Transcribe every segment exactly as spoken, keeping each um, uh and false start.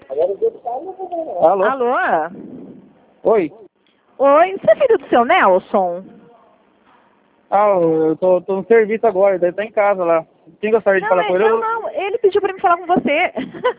Alô? Alô? Oi? Oi, você é filho do seu Nelson? Ah, eu tô, tô no serviço agora, ele tá em casa lá. Quem gostaria de Não, falar é- com ele? não, Eu... não, ele pediu pra me falar com você.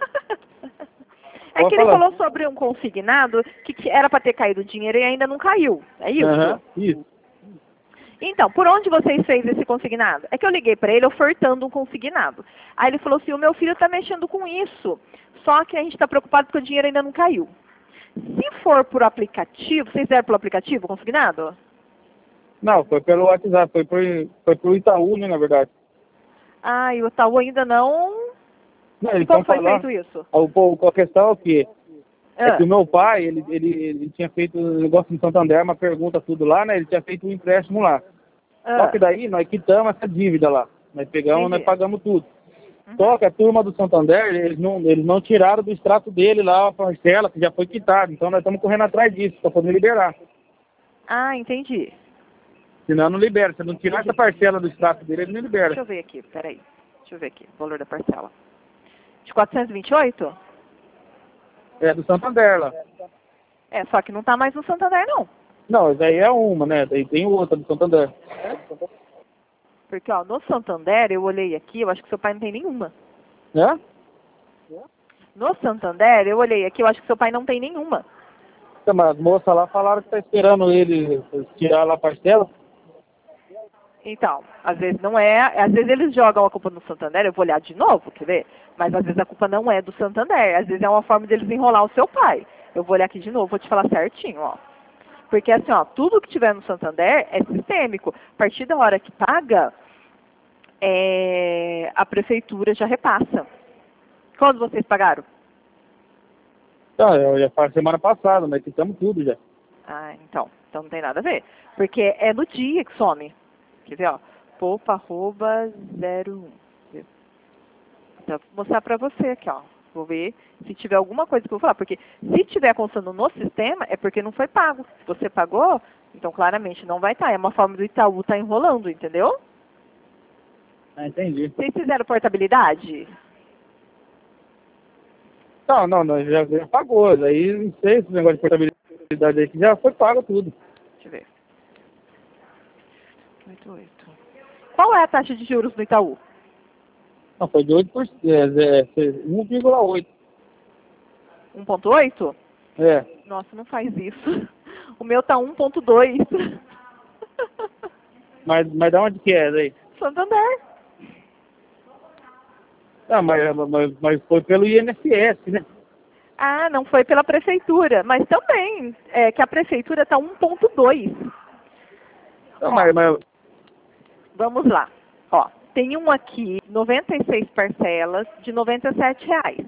É Pode que ele falar. falou sobre um consignado que, que era para ter caído dinheiro e ainda não caiu. É isso? Aham, isso. Então, por onde vocês fez esse consignado? É que eu liguei para ele ofertando um consignado. Aí ele falou assim, o meu filho está mexendo com isso, só que a gente está preocupado porque o dinheiro ainda não caiu. Se for por aplicativo, vocês deram pelo aplicativo o consignado? Não, foi pelo WhatsApp, foi por, foi pro Itaú, né, na verdade. Ah, e o Itaú ainda não... Não, E eles como estão foi falando. feito isso? O, o, a questão é que, é que Ah, o meu pai, ele, ele, ele tinha feito um negócio em Santander, uma pergunta tudo lá, né? Ele tinha feito um empréstimo lá. Só ah, que daí nós quitamos essa dívida lá. Nós pegamos, nós entendi. pagamos tudo. Uhum. Só que a turma do Santander, eles não, eles não tiraram do extrato dele lá a parcela, que já foi quitada. Então nós estamos correndo atrás disso, para poder liberar. Ah, entendi. Senão não libera. Se não tirar essa parcela do extrato dele, ele não Deixa libera. eu ver aqui, peraí. Deixa eu ver aqui, o valor da parcela. De quatrocentos e vinte e oito? É do Santander lá. É, só que não tá mais no Santander, não. Não, isso aí é uma, né? Daí tem outra do Santander. Porque, ó, no Santander, eu olhei aqui, eu acho que seu pai não tem nenhuma. Né? No Santander, eu olhei aqui, eu acho que seu pai não tem nenhuma. Então, mas as moças lá falaram que tá esperando ele tirar lá a parcela. Então, às vezes não é, às vezes eles jogam a culpa no Santander, eu vou olhar de novo, quer ver? Mas às vezes a culpa não é do Santander, às vezes é uma forma deles enrolar o seu pai. Eu vou olhar aqui de novo, vou te falar certinho, ó. Porque assim, ó, tudo que tiver no Santander é sistêmico. A partir da hora que paga, é, a prefeitura já repassa. Quando vocês pagaram? Então, eu já falei semana passada, nós quitamos tudo já. Ah, então. Então não tem nada a ver. Porque é no dia que some. Quer ver, ó? Poupa, arroba, zero um. Então, vou mostrar pra você aqui, ó. Vou ver se tiver alguma coisa que eu vou falar. Porque se tiver constando no sistema, é porque não foi pago. Se você pagou, então claramente não vai estar. É uma forma do Itaú estar enrolando, entendeu? Ah, entendi. Vocês fizeram portabilidade? Não, não, nós já, já pagou. Daí não sei esse negócio de portabilidade aí, que já foi pago tudo. Deixa eu ver. oito, oito. Qual é a taxa de juros do Itaú? Não, foi de oito por cento, é, é, um vírgula oito. um ponto oito? É. Nossa, não faz isso. O meu tá um ponto dois. Mas, mas da onde que é daí? Santander. Ah, mas, mas, mas foi pelo I N S S, né? Ah, não foi pela prefeitura, mas também é que a prefeitura tá um ponto dois. Não, mas, mas, Vamos lá. Ó, tem um aqui, noventa e seis parcelas de noventa e sete reais,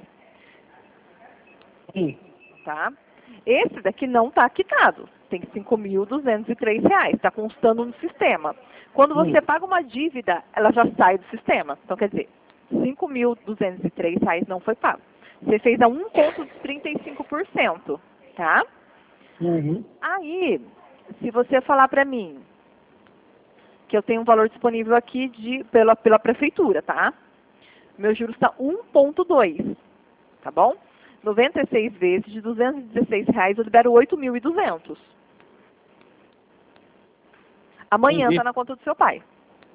hum, tá? Esse daqui não está quitado. Tem cinco mil duzentos e três reais. Está constando no sistema. Quando você Hum. paga uma dívida, ela já sai do sistema. Então, quer dizer, cinco mil duzentos e três reais não foi pago. Você fez a um vírgula trinta e cinco por cento, tá? Uhum. Aí, se você falar para mim que eu tenho um valor disponível aqui de, pela, pela prefeitura, tá? Meu juros está um ponto dois, tá bom? noventa e seis vezes de duzentos e dezesseis reais, eu libero oito mil e duzentos. Amanhã Entendi. está na conta do seu pai.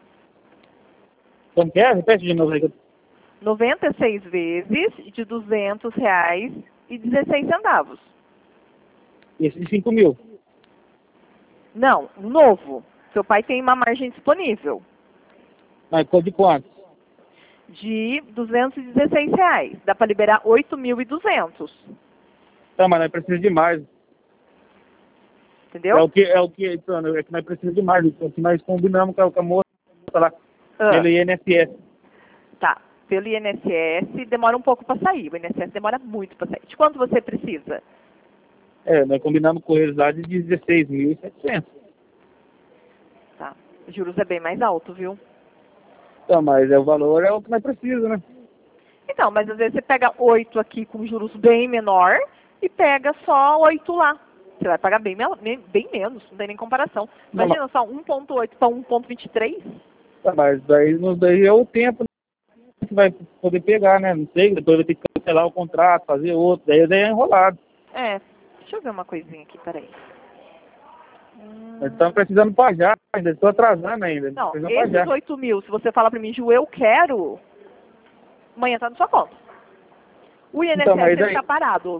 Como que é? Repete de novo aí. noventa e seis vezes de duzentos reais e dezesseis centavos. Esse de cinco mil. Não, novo. Seu pai tem uma margem disponível Mas de quanto? de duzentos e dezesseis reais. Dá para liberar oito mil e duzentos. Tá, mas nós precisamos de mais. Entendeu? É o que, é o que, então, é que nós precisamos de mais. O que nós combinamos com a, com a moça lá, Ah, pelo I N S S. tá. Pelo I N S S demora um pouco para sair. O I N S S demora muito para sair. De quanto você precisa? É, nós combinamos com eles lá de dezesseis mil e setecentos. Tá. Os juros é bem mais alto, viu? Então, mas é, o valor é o que nós precisamos, né? Então, mas às vezes você pega oito aqui com juros bem menor e pega só oito lá. Você vai pagar bem, me- bem menos, não tem nem comparação. Não, Imagina só um ponto oito para um ponto vinte e três. Tá, mas daí, nos daí é o tempo que vai poder pegar, né? Não sei, depois vai ter que cancelar o contrato, fazer outro, daí daí é enrolado. É, deixa eu ver uma coisinha aqui, peraí. Hum... Nós estamos precisando pagar, ainda estou atrasando ainda. Não, precisamos esses pagar. oito mil, se você falar pra mim, Ju, eu quero, amanhã tá na sua conta. O I N S S Então, mas ele daí- tá parado.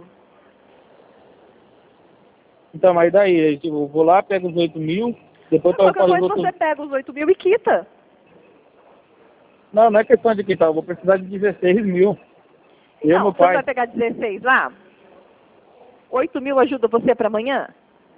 Então, mas daí, eu vou lá, pego os oito mil, depois eu Qualquer fazer os coisa outros... você pega os oito mil e quita. Não, não é questão de quitar, eu vou precisar de dezesseis mil. Eu e Não, meu você não pai. vai pegar dezesseis lá? oito mil ajuda você pra amanhã?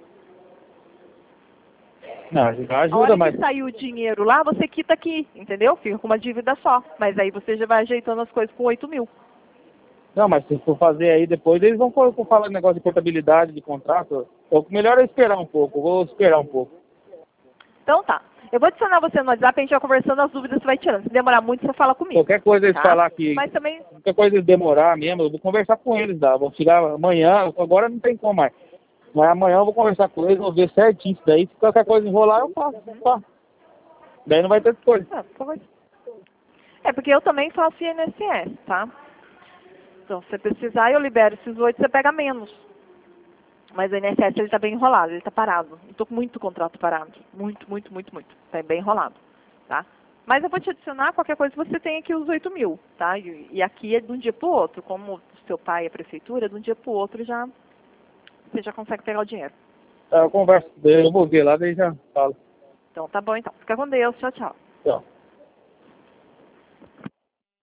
Não, ajuda, A hora mas... que sair o dinheiro lá, você quita aqui, entendeu? Fica com uma dívida só. Mas aí você já vai ajeitando as coisas com oito mil. Não, mas se for fazer aí depois, eles vão for- for falar de negócio de portabilidade, de contrato. O melhor é esperar um pouco, eu vou esperar um pouco. Então tá. Eu vou adicionar você no WhatsApp, a gente vai conversando, as dúvidas você vai tirando. Se demorar muito, você fala comigo. Qualquer coisa eles Tá? falar que... Mas também, Qualquer coisa eles demorar mesmo, eu vou conversar com eles, dá. Vou chegar amanhã, agora não tem como mais. Mas amanhã eu vou conversar com eles, vou ver certinho isso daí. Se qualquer coisa enrolar, eu faço. Tá. Daí não vai ter coisa. ah, por favor. É, porque eu também faço I N S S, tá? Então, se você precisar, eu libero esses oito, você pega menos. Mas o I N S S, ele tá bem enrolado, ele tá parado. Eu tô com muito contrato parado. Muito, muito, muito, muito. Tá bem enrolado, tá? Mas eu vou te adicionar, qualquer coisa você tem aqui os oito mil, tá? E, e aqui é de um dia pro outro, como o seu pai é prefeitura, de um dia pro outro já, você já consegue pegar o dinheiro. Tá, eu converso, eu vou ver lá, daí já falo. Então, tá bom então. Fica com Deus. Tchau, tchau. Tchau.